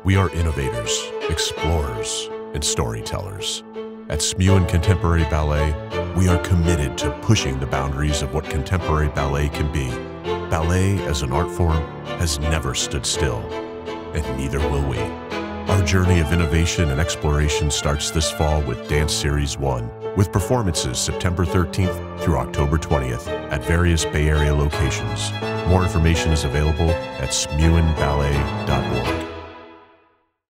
We are innovators, explorers, and storytellers. At Smuin Contemporary Ballet, we are committed to pushing the boundaries of what contemporary ballet can be. Ballet as an art form has never stood still, and neither will we. Our journey of innovation and exploration starts this fall with Dance Series 1, with performances September 13th through October 20th at various Bay Area locations. More information is available at smuinballet.org.